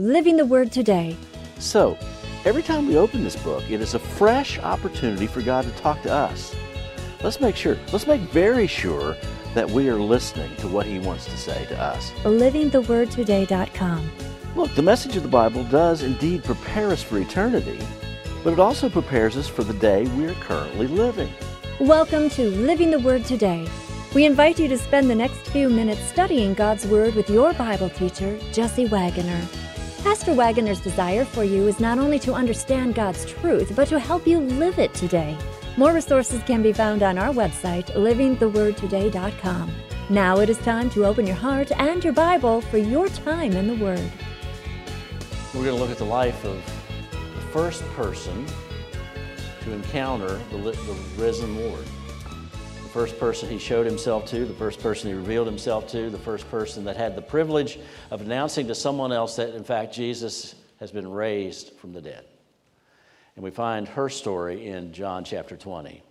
Living the Word Today. So, every time we open this book, it is a fresh opportunity for God to talk to us. Let's make very sure that we are listening to what He wants to say to us. LivingTheWordToday.com. Look, the message of the Bible does indeed prepare us for eternity, but it also prepares us for the day we are currently living. Welcome to Living the Word Today. We invite you to spend the next few minutes studying God's Word with your Bible teacher, Jesse Wagoner. Pastor Wagoner's desire for you is not only to understand God's truth, but to help you live it today. More resources can be found on our website, livingthewordtoday.com. Now it is time to open your heart and your Bible for your time in the Word. We're going to look at the life of the first person to encounter the risen Lord. The first person He showed Himself to, the first person He revealed Himself to, the first person that had the privilege of announcing to someone else that, in fact, Jesus has been raised from the dead. And we find her story in John chapter 20.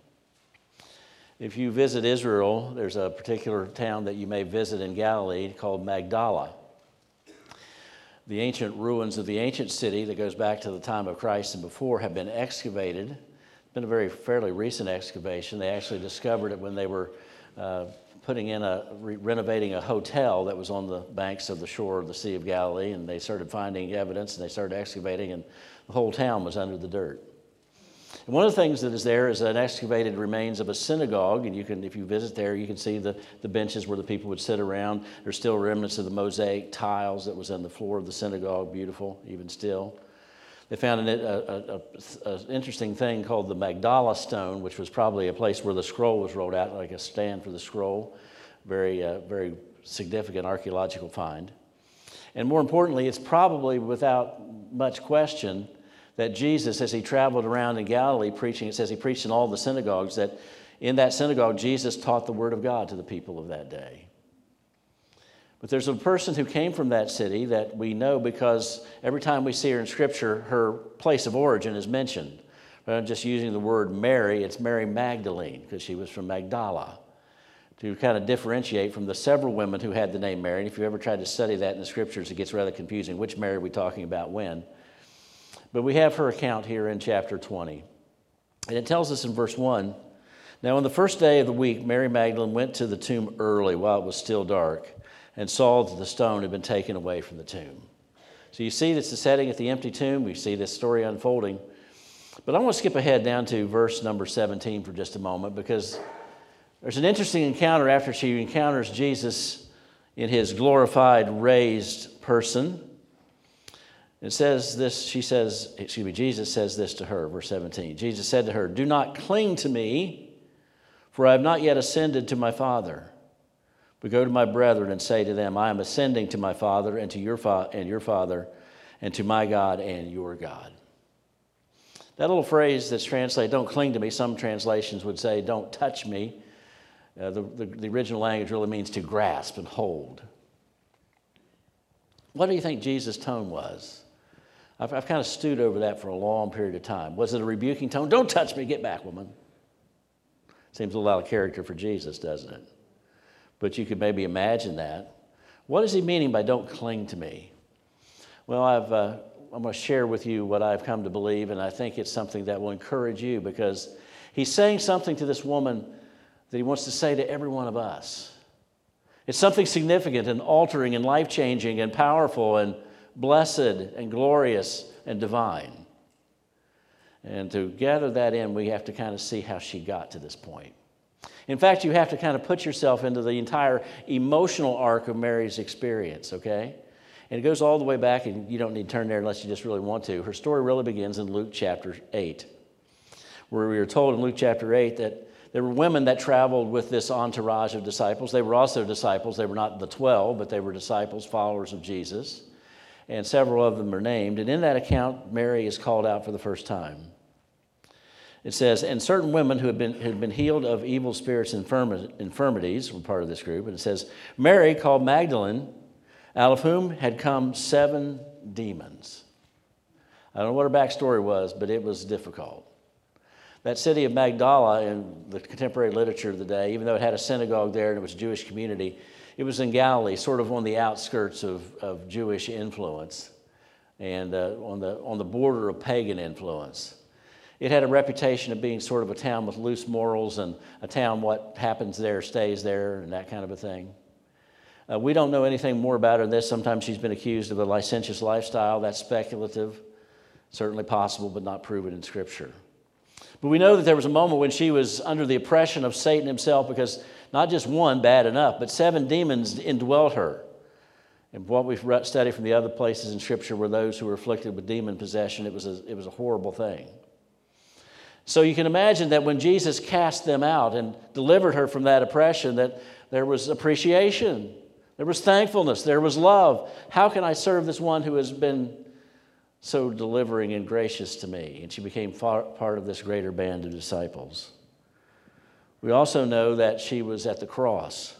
If you visit Israel, there's a particular town that you may visit in Galilee called Magdala. The ancient ruins of the ancient city that goes back to the time of Christ and before have been excavated. It's been a fairly recent excavation. They actually discovered it when they were renovating a hotel that was on the banks of the shore of the Sea of Galilee, and they started finding evidence, and they started excavating, and the whole town was under the dirt. And one of the things that is there is an excavated remains of a synagogue, and if you visit there, you can see the benches where the people would sit around. There's still remnants of the mosaic tiles that was on the floor of the synagogue, beautiful, even still. They found an interesting thing called the Magdala stone, which was probably a place where the scroll was rolled out, like a stand for the scroll. Very significant archaeological find. And more importantly, it's probably without much question that Jesus, as He traveled around in Galilee preaching, it says He preached in all the synagogues, that in that synagogue, Jesus taught the Word of God to the people of that day. But there's a person who came from that city that we know because every time we see her in Scripture, her place of origin is mentioned. But I'm just using the word Mary, it's Mary Magdalene, because she was from Magdala, to kind of differentiate from the several women who had the name Mary. And if you ever tried to study that in the Scriptures, it gets rather confusing. Which Mary are we talking about when? But we have her account here in chapter 20. And it tells us in verse 1, "Now on the first day of the week, Mary Magdalene went to the tomb early while it was still dark, and saw that the stone had been taken away from the tomb." So you see this is setting at the empty tomb. We see this story unfolding. But I want to skip ahead down to verse number 17 for just a moment, because there's an interesting encounter after she encounters Jesus in His glorified, raised person. It says this, Jesus says this to her, verse 17. Jesus said to her, "Do not cling to me, for I have not yet ascended to my Father. But go to my brethren and say to them, I am ascending to my Father and to your Father, and to my God and your God." That little phrase that's translated, "don't cling to me," some translations would say, "don't touch me." The original language really means to grasp and hold. What do you think Jesus' tone was? I've kind of stewed over that for a long period of time. Was it a rebuking tone? "Don't touch me, get back, woman." Seems a little out of character for Jesus, doesn't it? But you could maybe imagine that. What is He meaning by "don't cling to me"? Well, I'm going to share with you what I've come to believe, and I think it's something that will encourage you, because He's saying something to this woman that He wants to say to every one of us. It's something significant and altering and life-changing and powerful and blessed and glorious and divine. And to gather that in, we have to kind of see how she got to this point. In fact, you have to kind of put yourself into the entire emotional arc of Mary's experience, okay? And it goes all the way back, and you don't need to turn there unless you just really want to. Her story really begins in Luke chapter 8, where we are told in Luke chapter 8 that there were women that traveled with this entourage of disciples. They were also disciples. They were not the 12, but they were disciples, followers of Jesus. And several of them are named. And in that account, Mary is called out for the first time. It says, "And certain women who had been healed of evil spirits and infirmities," were part of this group. And it says, "Mary, called Magdalene, out of whom had come 7 demons." I don't know what her backstory was, but it was difficult. That city of Magdala, in the contemporary literature of the day, even though it had a synagogue there and it was a Jewish community, it was in Galilee, sort of on the outskirts of Jewish influence. and on the border of pagan influence. It had a reputation of being sort of a town with loose morals, and a town what happens there stays there, and that kind of a thing. We don't know anything more about her than this. Sometimes she's been accused of a licentious lifestyle. That's speculative, certainly possible, but not proven in Scripture. But we know that there was a moment when she was under the oppression of Satan himself, because not just one, bad enough, but 7 demons indwelt her. And what we've studied from the other places in Scripture were those who were afflicted with demon possession. It was a horrible thing. So you can imagine that when Jesus cast them out and delivered her from that oppression, that there was appreciation, there was thankfulness, there was love. How can I serve this one who has been so delivering and gracious to me? And she became part of this greater band of disciples. We also know that she was at the cross.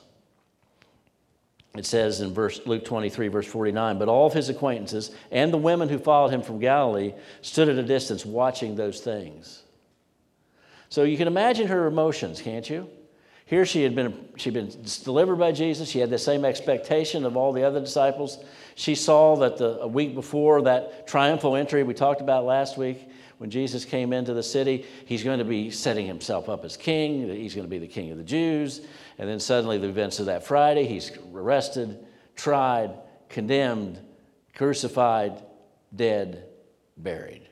It says in Luke 23, verse 49, but all of his acquaintances and the women who followed him from Galilee stood at a distance watching those things. So you can imagine her emotions, can't you? Here she'd been delivered by Jesus. She had the same expectation of all the other disciples. She saw that a week before that triumphal entry we talked about last week, when Jesus came into the city, he's going to be setting himself up as king. He's going to be the king of the Jews. And then suddenly the events of that Friday, he's arrested, tried, condemned, crucified, dead, buried.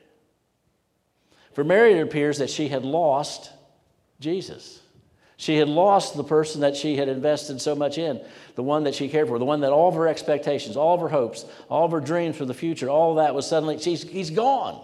For Mary, it appears that she had lost Jesus. She had lost the person that she had invested so much in, the one that she cared for, the one that all of her expectations, all of her hopes, all of her dreams for the future, all of that was suddenly, he's gone.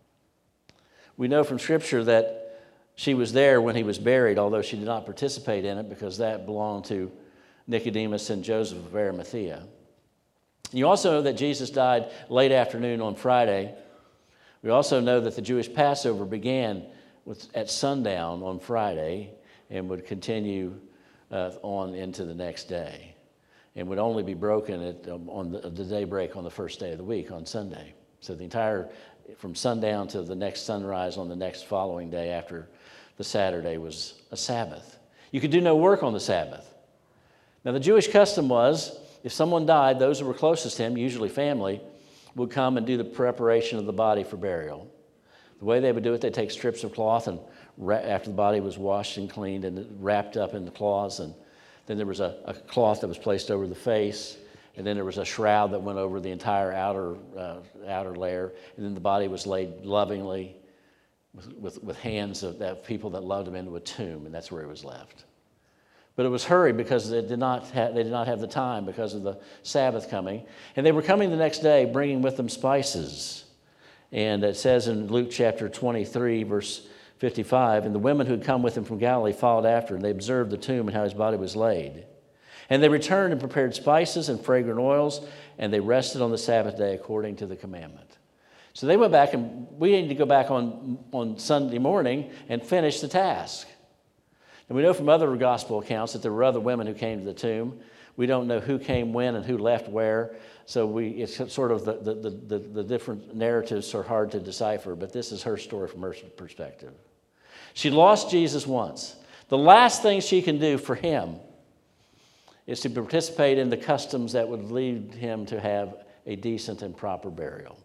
We know from Scripture that she was there when he was buried, although she did not participate in it because that belonged to Nicodemus and Joseph of Arimathea. You also know that Jesus died late afternoon on Friday. We also know that the Jewish Passover began at sundown on Friday and would continue on into the next day, and would only be broken on the daybreak on the first day of the week, on Sunday. So the entire, from sundown to the next sunrise on the next following day after the Saturday was a Sabbath. You could do no work on the Sabbath. Now the Jewish custom was, if someone died, those who were closest to him, usually family, would come and do the preparation of the body for burial. The way they would do it, they'd take strips of cloth and after the body was washed and cleaned and wrapped up in the cloths, and then there was a cloth that was placed over the face, and then there was a shroud that went over the entire outer layer, and then the body was laid lovingly with hands of that people that loved him into a tomb, and that's where he was left. But it was hurried because they did not have the time because of the Sabbath coming, and they were coming the next day bringing with them spices. And it says in Luke chapter 23, verse 55, and the women who had come with him from Galilee followed after, and they observed the tomb and how his body was laid. And they returned and prepared spices and fragrant oils, and they rested on the Sabbath day according to the commandment. So they went back, and we need to go back on Sunday morning and finish the task. And we know from other gospel accounts that there were other women who came to the tomb. We don't know who came when and who left where, so it's sort of the different narratives are hard to decipher, but this is her story from her perspective. She lost Jesus once. The last thing she can do for him is to participate in the customs that would lead him to have a decent and proper burial.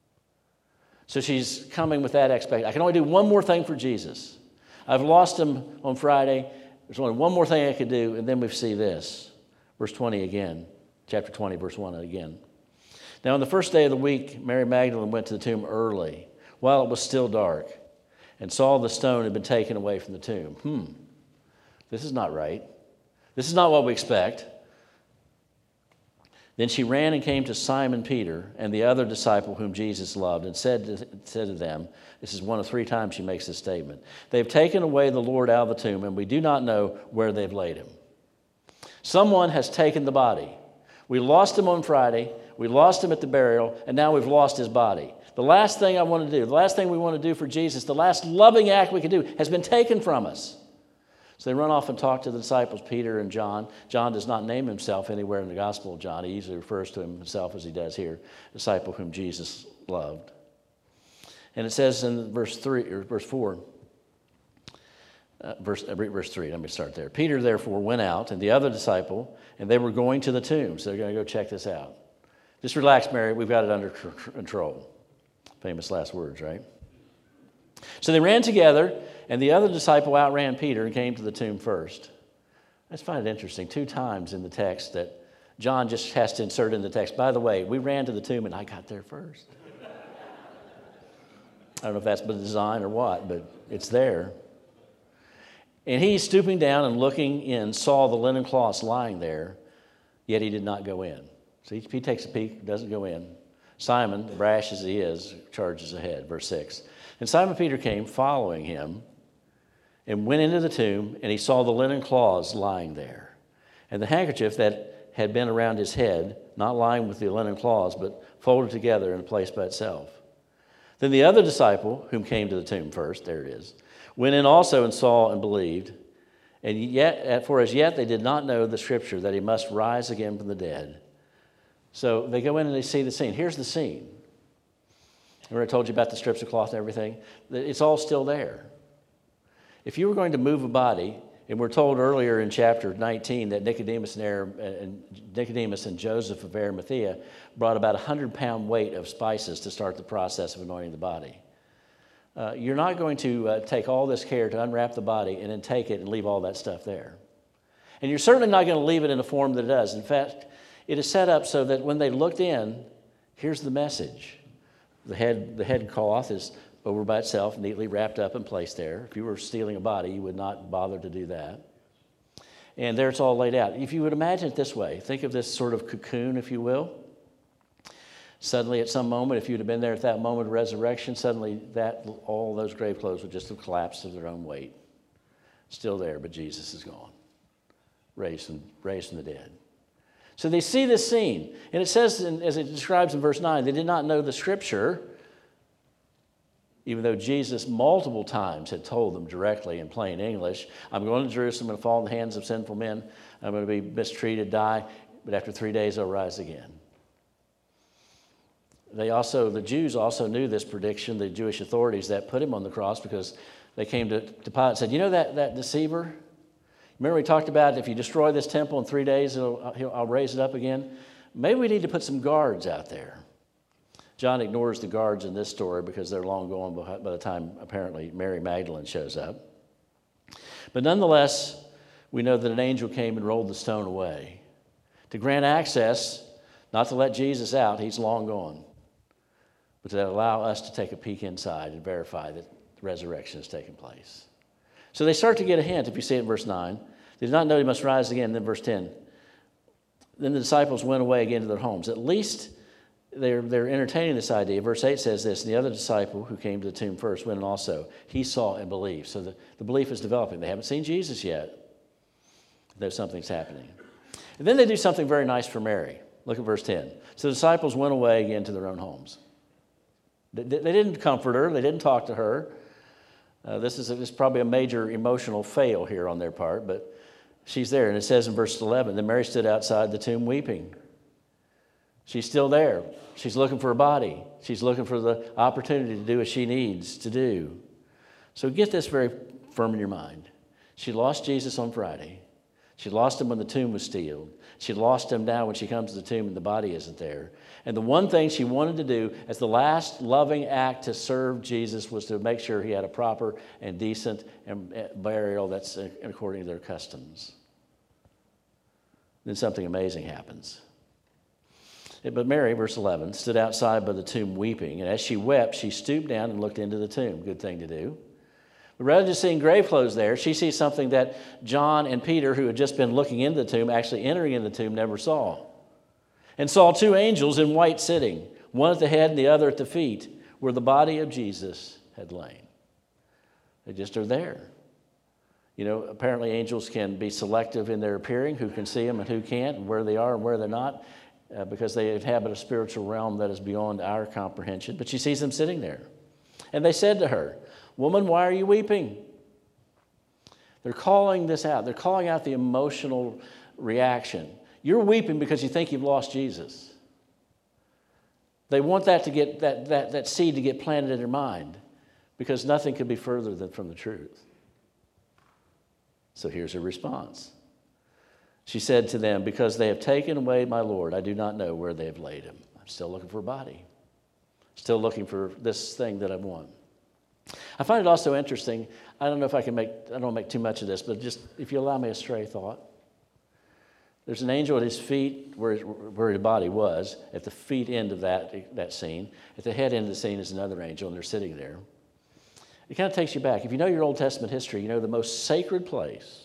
So she's coming with that expectation. I can only do one more thing for Jesus. I've lost him on Friday. There's only one more thing I could do, and then we see this. Verse 20 again, chapter 20, verse 1 again. Now on the first day of the week, Mary Magdalene went to the tomb early, while it was still dark, and saw the stone had been taken away from the tomb. This is not right. This is not what we expect. Then she ran and came to Simon Peter and the other disciple whom Jesus loved, and said to them, this is one of 3 times she makes this statement, they've taken away the Lord out of the tomb, and we do not know where they've laid him. Someone has taken the body. We lost him on Friday, we lost him at the burial, and now we've lost his body. The last thing I want to do, the last thing we want to do for Jesus, the last loving act we can do has been taken from us. So they run off and talk to the disciples, Peter and John. John does not name himself anywhere in the Gospel of John. He usually refers to himself as he does here, disciple whom Jesus loved. And it says in verse 3 or verse 4, verse 3, let me start there. Peter therefore went out, and the other disciple, and they were going to the tomb. So they're going to go check this out. Just relax, Mary. We've got it under control. Famous last words, right? So they ran together, and the other disciple outran Peter and came to the tomb first. I just find it interesting. 2 times in the text that John just has to insert in the text, by the way, we ran to the tomb and I got there first. I don't know if that's by design or what, but it's there. And he, stooping down and looking in, saw the linen cloths lying there, yet he did not go in. So he takes a peek, doesn't go in. Simon, brash as he is, charges ahead. Verse 6. And Simon Peter came, following him, and went into the tomb, and he saw the linen cloths lying there, and the handkerchief that had been around his head, not lying with the linen cloths, but folded together in a place by itself. Then the other disciple, whom came to the tomb first, there it is, went in also and saw and believed. And yet, for as yet they did not know the scripture that he must rise again from the dead. So they go in and they see the scene. Here's the scene. Remember I told you about the strips of cloth and everything? It's all still there. If you were going to move a body, and we're told earlier in chapter 19 that Nicodemus and Joseph of Arimathea brought about 100-pound weight of spices to start the process of anointing the body. You're not going to take all this care to unwrap the body and then take it and leave all that stuff there. And you're certainly not going to leave it in the form that it does. In fact, it is set up so that when they looked in, here's the message. The head cloth is over by itself, neatly wrapped up and placed there. If you were stealing a body, you would not bother to do that. And there it's all laid out. If you would imagine it this way, think of this sort of cocoon, if you will. Suddenly, at some moment, if you'd have been there at that moment of resurrection, suddenly all those grave clothes would just have collapsed of their own weight. Still there, but Jesus is gone, raised from the dead. So they see this scene, and it says, as it describes in verse 9, they did not know the scripture, even though Jesus multiple times had told them directly in plain English, I'm going to Jerusalem and fall in the hands of sinful men. I'm going to be mistreated, die, but after 3 days I'll rise again. The Jews also knew this prediction, the Jewish authorities that put him on the cross, because they came to Pilate and said, you know that deceiver? Remember we talked about if you destroy this temple in 3 days, I'll raise it up again? Maybe we need to put some guards out there. John ignores the guards in this story because they're long gone by the time, apparently, Mary Magdalene shows up. But nonetheless, we know that an angel came and rolled the stone away to grant access, not to let Jesus out, he's long gone, but to allow us to take a peek inside and verify that the resurrection has taken place. So they start to get a hint, if you see it in verse 9. They did not know he must rise again. Then verse 10. Then the disciples went away again to their homes. At least they're entertaining this idea. Verse 8 says this, and the other disciple who came to the tomb first went in also. He saw and believed. So the belief is developing. They haven't seen Jesus yet, though something's happening. And then they do something very nice for Mary. Look at verse 10. So the disciples went away again to their own homes. They didn't comfort her. They didn't talk to her. This is probably a major emotional fail here on their part, but she's there. And it says in verse 11, then Mary stood outside the tomb weeping. She's still there. She's looking for a body. She's looking for the opportunity to do what she needs to do. So get this very firm in your mind. She lost Jesus on Friday. She lost him when the tomb was sealed. She lost him now when she comes to the tomb and the body isn't there. And the one thing she wanted to do as the last loving act to serve Jesus was to make sure he had a proper and decent burial that's according to their customs. Then something amazing happens. But Mary, verse 11, stood outside by the tomb weeping, and as she wept, she stooped down and looked into the tomb. Good thing to do. But rather than seeing grave clothes there, she sees something that John and Peter, who had just been looking into the tomb, actually entering in the tomb, never saw. And saw 2 angels in white sitting, one at the head and the other at the feet, where the body of Jesus had lain. They just are there. You know, apparently angels can be selective in their appearing, who can see them and who can't, and where they are and where they're not. Because they inhabit a spiritual realm that is beyond our comprehension. But she sees them sitting there. And they said to her, woman, why are you weeping? They're calling this out. They're calling out the emotional reaction. You're weeping because you think you've lost Jesus. They want that to get that seed to get planted in their mind, because nothing could be further than from the truth. So here's her response. She said to them, because they have taken away my Lord, I do not know where they have laid him. I'm still looking for a body. Still looking for this thing that I want. I find it also interesting. I don't know if I don't make too much of this, but just if you allow me a stray thought. There's an angel at his feet where his body was, at the feet end of that scene. At the head end of the scene is another angel, and they're sitting there. It kind of takes you back. If you know your Old Testament history, you know the most sacred place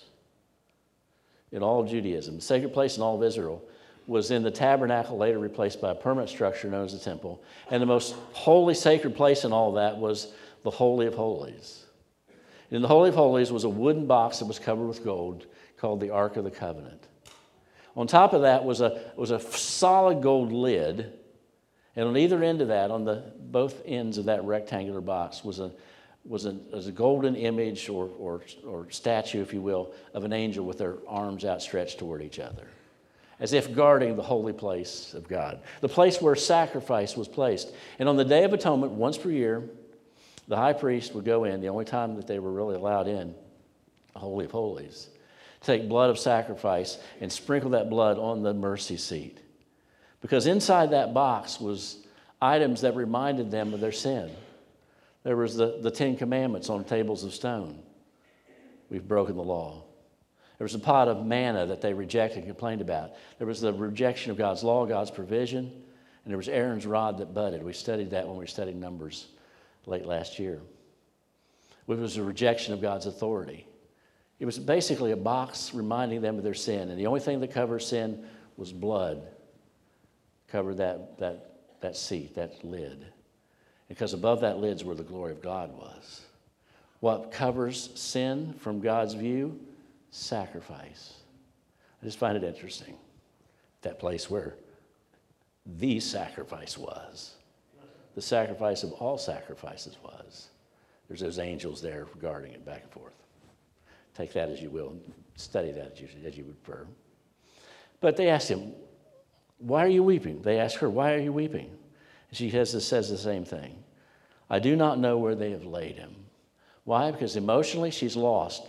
in all of Judaism, the sacred place in all of Israel, was in the tabernacle, later replaced by a permanent structure known as the temple. And the most holy, sacred place in all of that was the Holy of Holies. And in the Holy of Holies was a wooden box that was covered with gold called the Ark of the Covenant. On top of that was a solid gold lid, and on either end of that, on both ends of that rectangular box, was a golden image or statue, if you will, of an angel with their arms outstretched toward each other, as if guarding the holy place of God, the place where sacrifice was placed. And on the Day of Atonement, once per year, the high priest would go in, the only time that they were really allowed in the Holy of Holies, take blood of sacrifice and sprinkle that blood on the mercy seat. Because inside that box was items that reminded them of their sin. There was the Ten Commandments on tables of stone. We've broken the law. There was a pot of manna that they rejected and complained about. There was the rejection of God's law, God's provision, and there was Aaron's rod that budded. We studied that when we studied Numbers late last year. It was a rejection of God's authority. It was basically a box reminding them of their sin, and the only thing that covered sin was blood. Covered that seat, that lid. Because above that lid's where the glory of God was. What covers sin from God's view? Sacrifice. I just find it interesting. That place where the sacrifice was. The sacrifice of all sacrifices was. There's those angels there guarding it back and forth. Take that as you will and study that as you would prefer. But they asked him, why are you weeping? They asked her, why are you weeping? And she says the same thing. I do not know where they have laid him. Why? Because emotionally she's lost,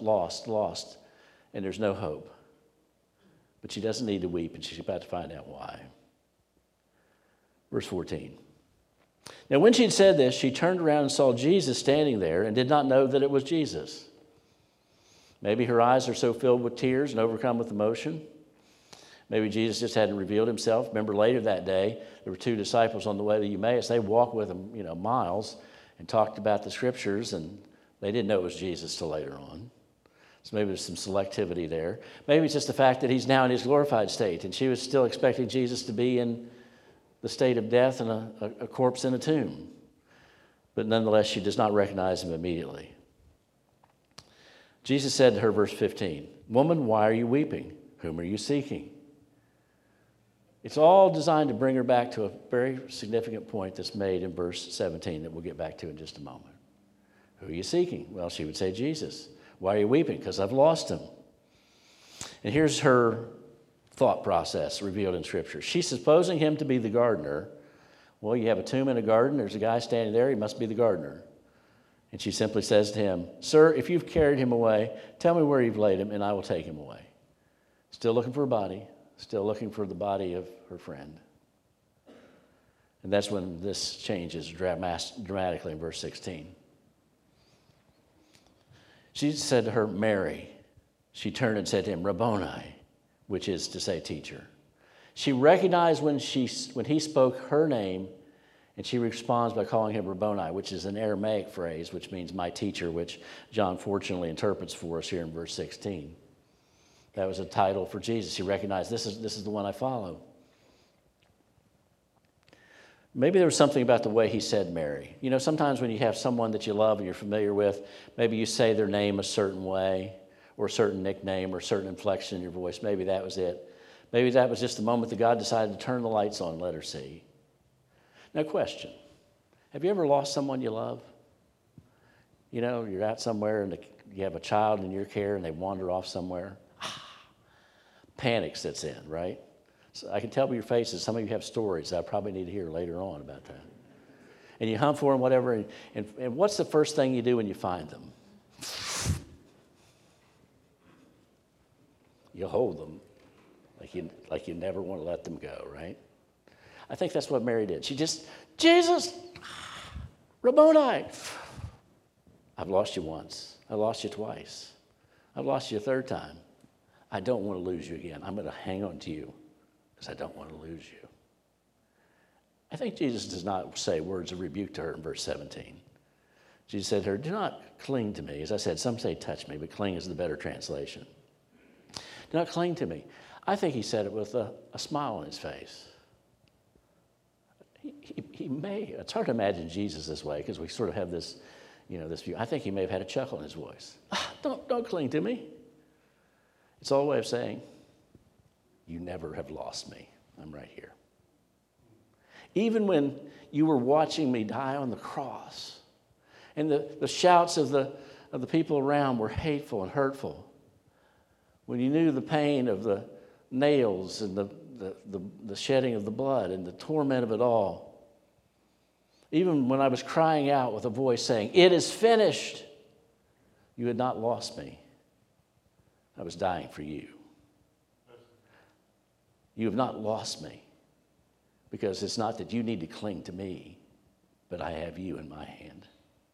and there's no hope. But she doesn't need to weep, and she's about to find out why. Verse 14. Now when she had said this, she turned around and saw Jesus standing there and did not know that it was Jesus. Maybe her eyes are so filled with tears and overcome with emotion. Maybe Jesus just hadn't revealed himself. Remember later that day, there were two disciples on the way to Emmaus. They walked with him, miles and talked about the scriptures, and they didn't know it was Jesus till later on. So maybe there's some selectivity there. Maybe it's just the fact that he's now in his glorified state, and she was still expecting Jesus to be in the state of death and a corpse in a tomb. But nonetheless, she does not recognize him immediately. Jesus said to her, verse 15, woman, why are you weeping? Whom are you seeking? It's all designed to bring her back to a very significant point that's made in verse 17 that we'll get back to in just a moment. Who are you seeking? Well, she would say Jesus. Why are you weeping? Because I've lost him. And here's her thought process revealed in Scripture. She's supposing him to be the gardener. Well, you have a tomb in a garden. There's a guy standing there. He must be the gardener. And she simply says to him, sir, if you've carried him away, tell me where you've laid him, and I will take him away. Still looking for a body. Still looking for the body of her friend. And that's when this changes dramatically in verse 16. She said to her, Mary. She turned and said to him, Rabboni, which is to say teacher. She recognized when he spoke her name, and she responds by calling him Rabboni, which is an Aramaic phrase, which means my teacher, which John fortunately interprets for us here in verse 16. That was a title for Jesus. He recognized this is the one I follow. Maybe there was something about the way he said Mary. Sometimes when you have someone that you love and you're familiar with, maybe you say their name a certain way, or a certain nickname, or a certain inflection in your voice. Maybe that was it. Maybe that was just the moment that God decided to turn the lights on and let her see. Now, question. Have you ever lost someone you love? You're out somewhere and you have a child in your care and they wander off somewhere. Panic sets in, right? So I can tell by your faces, some of you have stories that I probably need to hear later on about that. And you hunt for them, whatever, and what's the first thing you do when you find them? You hold them. like you never want to let them go, right? I think that's what Mary did. She just, Jesus, Rabboni. I've lost you once. I lost you twice. I've lost you a third time. I don't want to lose you again. I'm going to hang on to you because I don't want to lose you. I think Jesus does not say words of rebuke to her in verse 17. Jesus said to her, do not cling to me. As I said, some say touch me, but cling is the better translation. Do not cling to me. I think he said it with a smile on his face. He may, it's hard to imagine Jesus this way because we sort of have this, this view. I think he may have had a chuckle in his voice. Don't cling to me. It's all a way of saying, you never have lost me. I'm right here. Even when you were watching me die on the cross, and the shouts of the people around were hateful and hurtful, when you knew the pain of the nails and the shedding of the blood and the torment of it all, even when I was crying out with a voice saying, it is finished, you had not lost me. I was dying for you. You have not lost me. Because it's not that you need to cling to me, but I have you in my hand.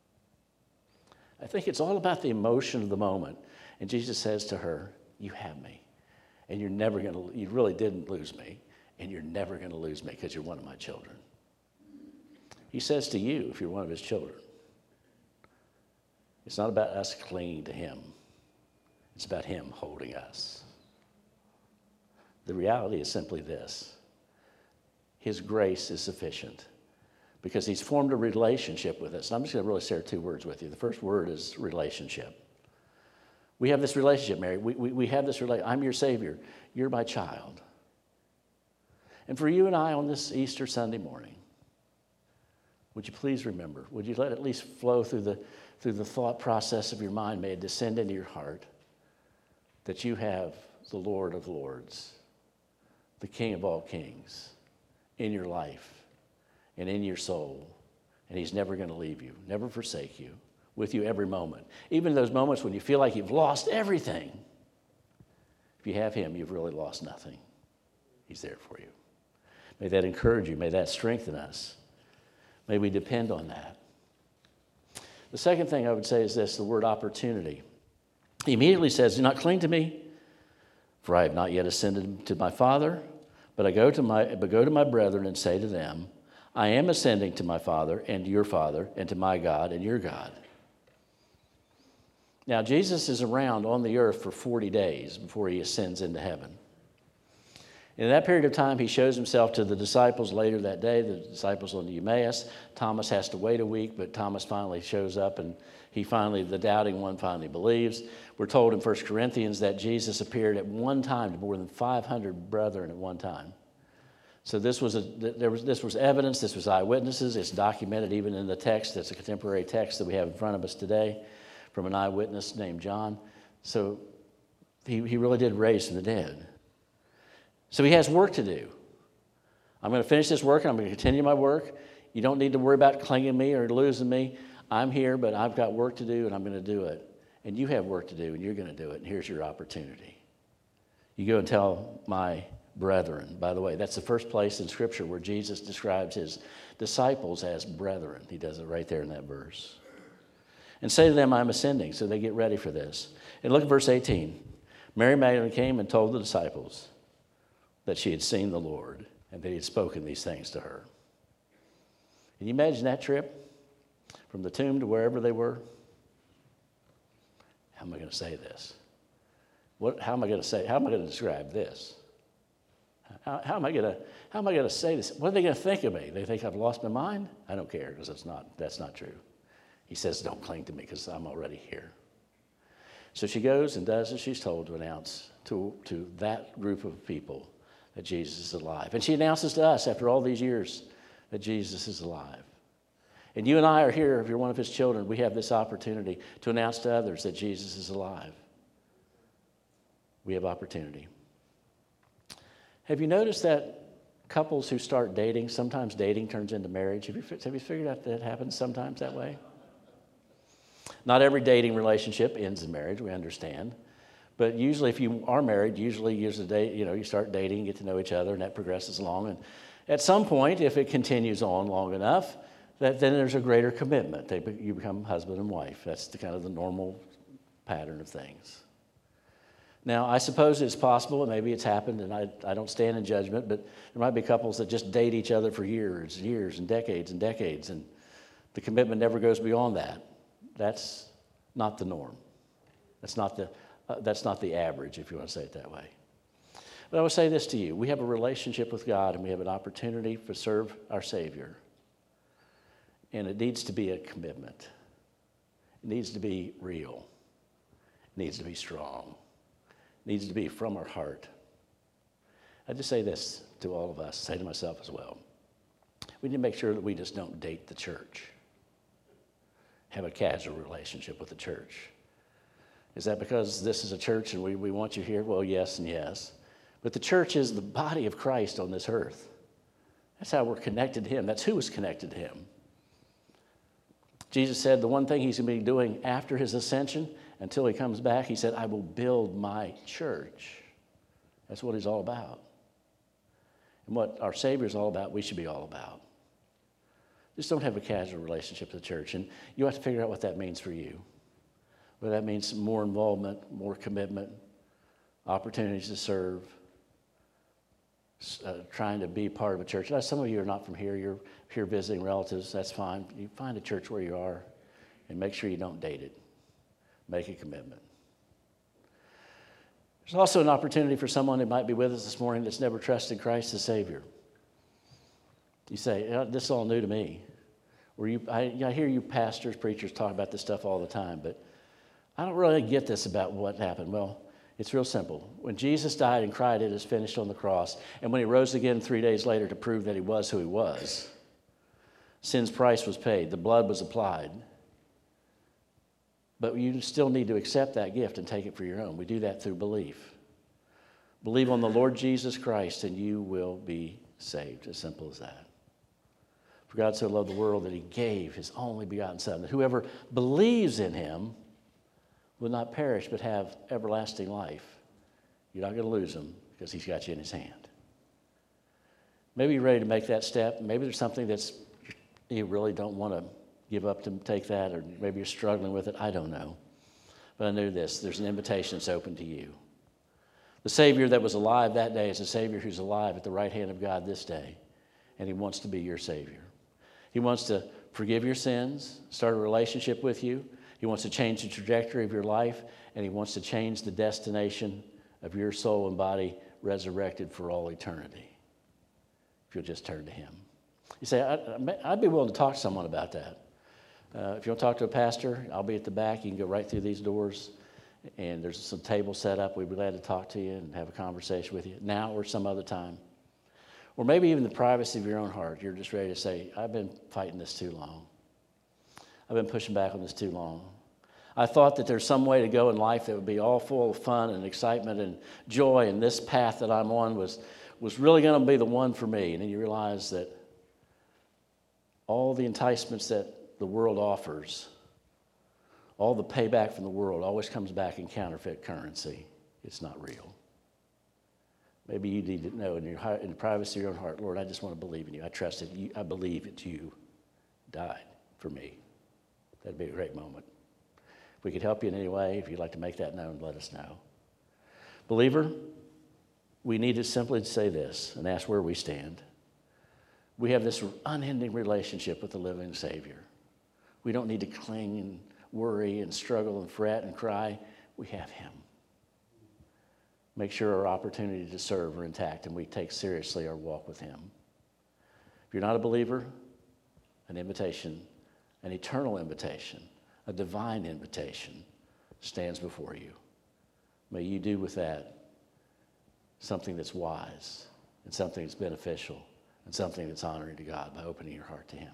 I think it's all about the emotion of the moment. And Jesus says to her, you have me. And you really didn't lose me. And you're never going to lose me because you're one of my children. He says to you, if you're one of his children, it's not about us clinging to him. It's about him holding us. The reality is simply this. His grace is sufficient because he's formed a relationship with us. And I'm just going to really share two words with you. The first word is relationship. We have this relationship, Mary. We have this relationship. I'm your Savior. You're my child. And for you and I on this Easter Sunday morning, would you please remember, would you let it at least flow through the thought process of your mind, may it descend into your heart, that you have the Lord of Lords, the King of all kings, in your life and in your soul. And he's never going to leave you, never forsake you, with you every moment. Even those moments when you feel like you've lost everything. If you have him, you've really lost nothing. He's there for you. May that encourage you. May that strengthen us. May we depend on that. The second thing I would say is this, the word opportunity. He immediately says, do not cling to me, for I have not yet ascended to my Father, but go to my brethren and say to them, I am ascending to my Father and your Father, and to my God and your God. Now, Jesus is around on the earth for 40 days before he ascends into heaven. In that period of time, he shows himself to the disciples later that day, the disciples on the Emmaus. Thomas has to wait a week, but Thomas finally shows up, and the doubting one finally believes. We're told in 1 Corinthians that Jesus appeared at one time to more than 500 brethren at one time. So this was evidence, this was eyewitnesses. It's documented even in the text. It's a contemporary text that we have in front of us today from an eyewitness named John. So he really did raise from the dead. So he has work to do. I'm going to finish this work, and I'm going to continue my work. You don't need to worry about clinging me or losing me. I'm here, but I've got work to do, and I'm going to do it. And you have work to do, and you're going to do it, and here's your opportunity. You go and tell my brethren. By the way, that's the first place in Scripture where Jesus describes his disciples as brethren. He does it right there in that verse. And say to them, I'm ascending, so they get ready for this. And look at verse 18. Mary Magdalene came and told the disciples that she had seen the Lord and that he had spoken these things to her. Can you imagine that trip from the tomb to wherever they were? How am I going to say this? How am I going to describe this? How am I going to say this? What are they going to think of me? They think I've lost my mind? I don't care, because that's not true. He says, don't cling to me because I'm already here. So she goes and does as she's told to announce to that group of people that Jesus is alive. And she announces to us after all these years that Jesus is alive. And you and I are here, if you're one of his children, we have this opportunity to announce to others that Jesus is alive. We have opportunity. Have you noticed that couples who start dating, sometimes dating turns into marriage? Have you figured out that it happens sometimes that way? Not every dating relationship ends in marriage, we understand. But usually if you are married, usually you start dating, get to know each other, and that progresses along. And at some point, if it continues on long enough, then there's a greater commitment. You become husband and wife. That's the normal pattern of things. Now, I suppose it's possible, and maybe it's happened, and I don't stand in judgment, but there might be couples that just date each other for years and years and decades, and the commitment never goes beyond that. That's not the norm. That's not the average, if you want to say it that way. But I will say this to you. We have a relationship with God, and we have an opportunity to serve our Savior. And it needs to be a commitment. It needs to be real. It needs to be strong. It needs to be from our heart. I just say this to all of us, say to myself as well. We need to make sure that we just don't date the church, have a casual relationship with the church. Is that because this is a church and we want you here? Well, yes and yes. But the church is the body of Christ on this earth. That's how we're connected to him. That's who is connected to him. Jesus said the one thing he's going to be doing after his ascension, until he comes back, he said, I will build my church. That's what he's all about. And what our Savior is all about, we should be all about. Just don't have a casual relationship with the church. And you have to figure out what that means for you. Whether that means more involvement, more commitment, opportunities to serve, trying to be part of a church. Now, some of you are not from here. You're here visiting relatives. That's fine. You find a church where you are and make sure you don't date it. Make a commitment. There's also an opportunity for someone who might be with us this morning that's never trusted Christ as Savior. You say, this is all new to me. I hear you pastors, preachers talk about this stuff all the time, but I don't really get this about what happened. Well, it's real simple. When Jesus died and cried, it is finished on the cross, and when he rose again 3 days later to prove that he was who he was, sin's price was paid, the blood was applied. But you still need to accept that gift and take it for your own. We do that through belief. Believe on the Lord Jesus Christ and you will be saved. As simple as that. For God so loved the world that he gave his only begotten Son, that whoever believes in him will not perish but have everlasting life. You're not going to lose him because he's got you in his hand. Maybe you're ready to make that step. Maybe there's something that's you really don't want to give up to take that, or maybe you're struggling with it. I don't know. But I know this. There's an invitation that's open to you. The Savior that was alive that day is a Savior who's alive at the right hand of God this day, and he wants to be your Savior. He wants to forgive your sins, start a relationship with you. He wants to change the trajectory of your life, and he wants to change the destination of your soul and body resurrected for all eternity, if you'll just turn to him. You say, I'd be willing to talk to someone about that. If you want to talk to a pastor, I'll be at the back. You can go right through these doors, and there's some tables set up. We'd be glad to talk to you and have a conversation with you now or some other time. Or maybe even the privacy of your own heart. You're just ready to say, I've been fighting this too long. I've been pushing back on this too long. I thought that there's some way to go in life that would be all full of fun and excitement and joy, and this path that I'm on was really going to be the one for me. And then you realize that all the enticements that the world offers, all the payback from the world always comes back in counterfeit currency. It's not real. Maybe you need to know in the privacy of your own heart, Lord, I just want to believe in you. I trust that you. I believe that you died for me. That'd be a great moment. If we could help you in any way, if you'd like to make that known, let us know. Believer, we need to simply say this and ask where we stand. We have this unending relationship with the living Savior. We don't need to cling and worry and struggle and fret and cry. We have him. Make sure our opportunity to serve are intact and we take seriously our walk with him. If you're not a believer, an invitation, an eternal invitation, a divine invitation stands before you. May you do with that something that's wise and something that's beneficial and something that's honoring to God by opening your heart to him.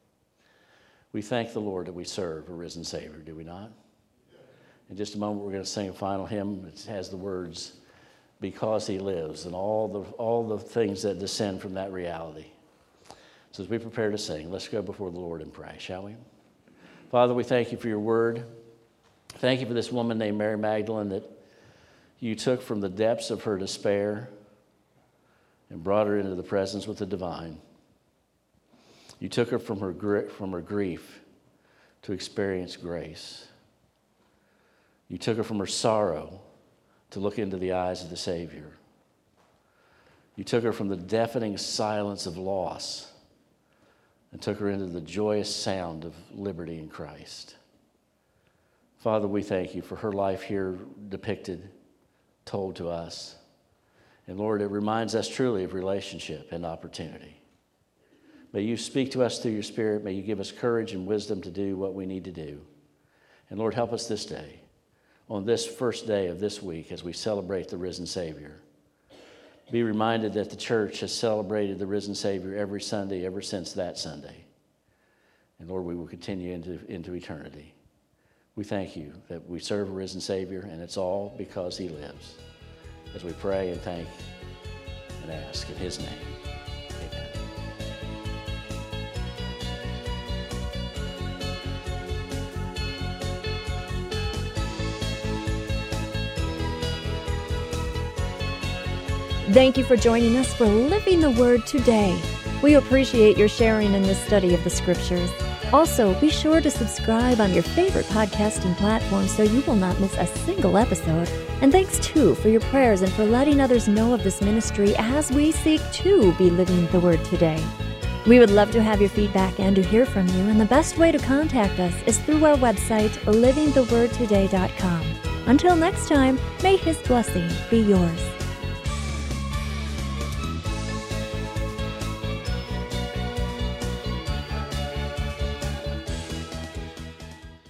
We thank the Lord that we serve a risen Savior, do we not? In just a moment, we're going to sing a final hymn. It has the words, "Because he lives," and all the things that descend from that reality. So as we prepare to sing, let's go before the Lord and pray, shall we? Father, we thank you for your word. Thank you for this woman named Mary Magdalene that You took from the depths of her despair and brought her into the presence with the divine. You took her from her grief to experience grace. You took her from her sorrow to look into the eyes of the Savior. You took her from the deafening silence of loss and took her into the joyous sound of liberty in Christ. Father, we thank you for her life here depicted, told to us. And Lord, it reminds us truly of relationship and opportunity. May you speak to us through your Spirit. May you give us courage and wisdom to do what we need to do. And Lord, help us this day, on this first day of this week, as we celebrate the risen Savior. Be reminded that the church has celebrated the risen Savior every Sunday ever since that Sunday. And Lord, we will continue into eternity. We thank you that we serve a risen Savior, and it's all because he lives. As we pray and thank and ask in his name, amen. Thank you for joining us for Living the Word today. We appreciate your sharing in this study of the Scriptures. Also, be sure to subscribe on your favorite podcasting platform so you will not miss a single episode. And thanks, too, for your prayers and for letting others know of this ministry as we seek to be living the Word today. We would love to have your feedback and to hear from you, and the best way to contact us is through our website, livingthewordtoday.com. Until next time, may His blessing be yours.